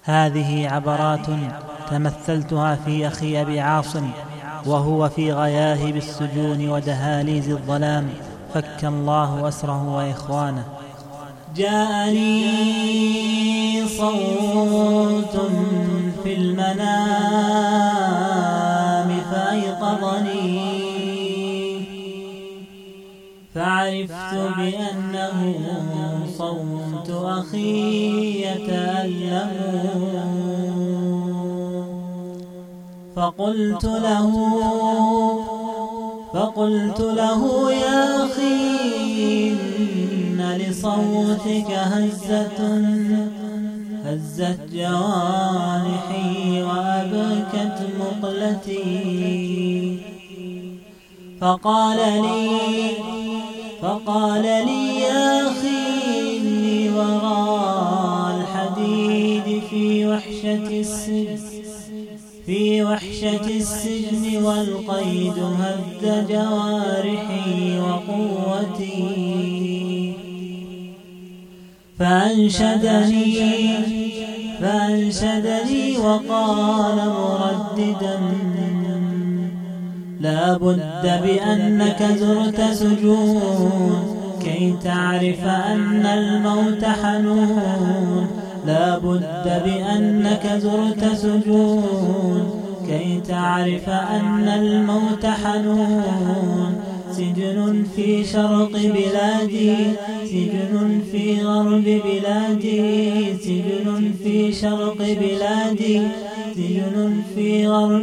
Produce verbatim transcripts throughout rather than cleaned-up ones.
هذه عبرات تمثلتها في أخي أبي عاصم وهو في غياهب السجون ودهاليز الظلام، فك الله أسره وإخوانه. جاءني صوت في المنام فأيقظني، فعرفت بأنه صوت أخي يتألم، فقلت له فقلت له يا أخي إن لصوتك هزة هزت جوانحي وأبكت مقلتي. فقال لي فقال لي يا أخي إني وراء الحديد في وحشة السجن في وحشة السجن والقيد هز جوارحي وقوتي. فأنشدني فأنشدني وقال مرددا لا بد بأنك زرت سجون كي تعرف أن الموت حنون، لا بد بأنك زرت سجون كي تعرف أن الموت حنون. سجن في شرق بلادي سجن في غرب بلادي، سجن في شرق بلادي سجن في غرب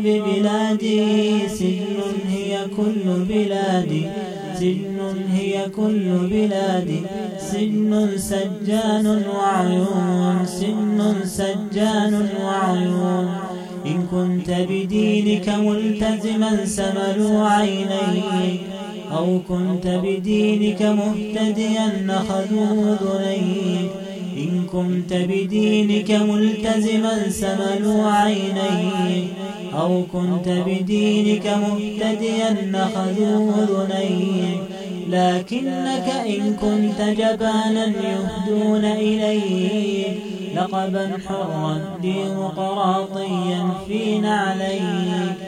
بلادي، سجن هي كل بلادي سجن هي كل بلادي. سجن سجان وعيون سجن سجان وعيون. إن كنت بدينك ملتزما سملوا عينيك، أو كنت بدينك مهتديا نخذوا أذنيك. إن كنت بدينك ملتزما سملوا عينيك، أو كنت بدينك مهتديا نخذوا أذنيك. لكنك إن كنت جبانا يهدون إليك لقبا حرا ديمقراطيا في نعليك.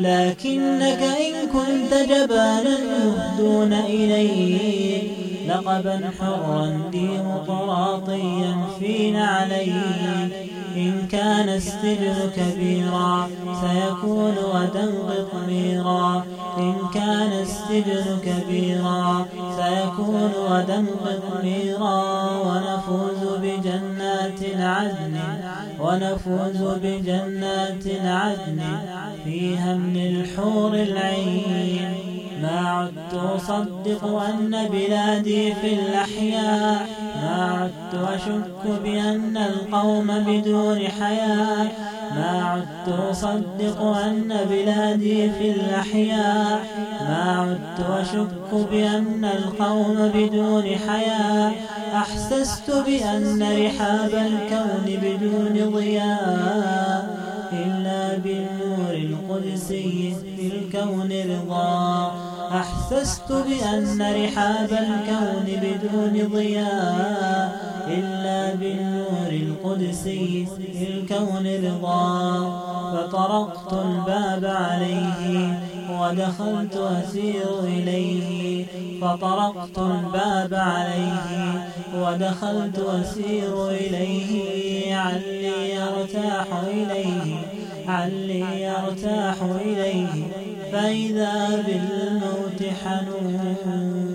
لكنك إن كنت جبانا يهدون إليك لقبا حرا ديمقراطيا في نعليك. إن كان السجن كبيرا سيكون غدا قطميرا، إن كان السجن كبيرا سيكون غدا قطميرا. ونفوز بجنات عدن ونفوز بجنات عدن فيها من الحور العين. ما عدت أصدق أن بلادي في الأحياء، ما عدت أشك بأن القوم بدون حياة، ما عدت أصدق أن بلادي في الأحياء، ما عدت أشك بأن القوم بدون حياة. أحسست بأن رحاب الكون بدون ضياء إلا بالنور القدسي في الكون رضا. أحسست بأن رحاب الكون بدون ضياء إلا بالنور القدسي في الكون رضا. فطرقت الباب عليه ودخلت أسير إليه، فطرقت الباب عليه ودخلت أسير إليه. علي يرتاح إليه علي يرتاح إليه، فإذا بالموت حنون.